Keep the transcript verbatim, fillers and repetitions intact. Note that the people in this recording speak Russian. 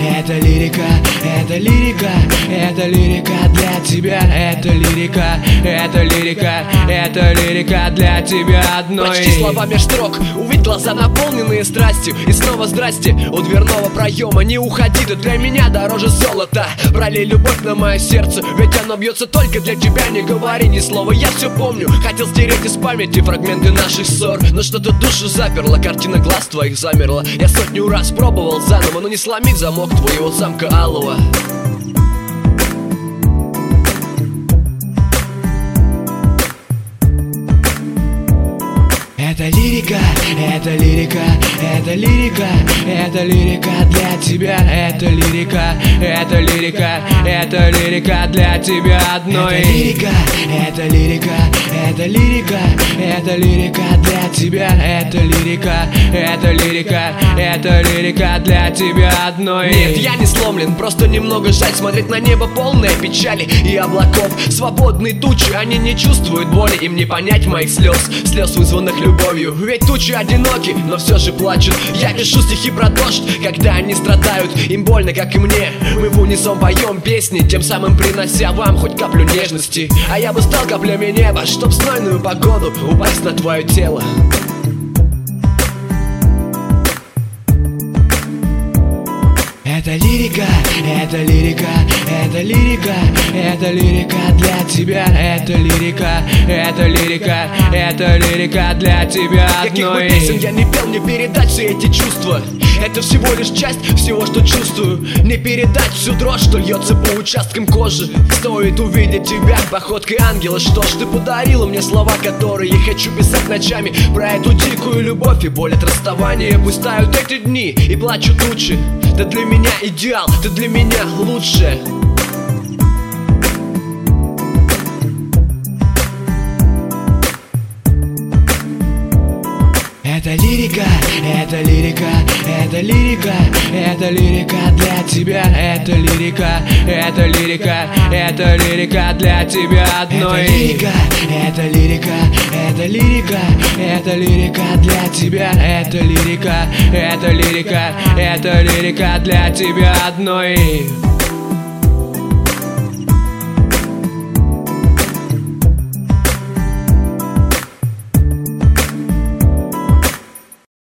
это лирика, это лирика, это лирика для тебя, это лирика, это лирика, это лирика для тебя одной. Прочти слова меж строк, увидь глаза, наполненные страстью, и снова здрасте у дверного проема. Не уходи, ты для меня дороже золота. Пролей любовь на мое сердце, ведь оно бьется только для тебя. Не говори ни слова, я все помню. Хотел стереть из памяти фрагменты наших ссор, но что-то душу заперло, картина глаз твоих замерла. Я сотню раз пробовал заново, но не сломить замок твоего замка алого. Это лирика, это лирика, это лирика, это лирика для тебя, это лирика, это лирика, это лирика для тебя одной. Это лирика, это лирика, это лирика, это лирика для тебя, это лирика, это лирика, это лирика для тебя одной. Нет, я не сломлен, просто немного жаль смотреть на небо полное печали и облаков. Свободные тучи, они не чувствуют боли, им не понять моих слез, слез вызванных любовью. Ведь тучи одиноки, но все же плачут. Я пишу стихи про дождь, когда они страдают. Им больно, как и мне. Мы в унисон поем песни, тем самым принося вам хоть каплю нежности. А я бы стал каплями неба, чтоб в знойную погоду упасть на твое тело. Это лирика, это лирика, это лирика, это лирика для тебя, это лирика, это лирика, это лирика для тебя одной. одной. Каких бы песен я не пел, не передать все эти чувства. Это всего лишь часть всего, что чувствую. Не передать всю дрожь, что льется по участкам кожи. Стоит увидеть тебя походкой ангела. Что ж, ты подарила мне слова, которые я хочу писать ночами. Про эту дикую любовь и боль от расставания. Пусть тают эти дни и плачут тучи. Ты для меня идеал, ты для меня лучшее. Это лирика, это лирика, это лирика, это лирика для тебя, это лирика, это лирика, это лирика для тебя одной. Это лирика, это лирика, это лирика, это лирика для тебя, это лирика, это лирика, это лирика для тебя одной.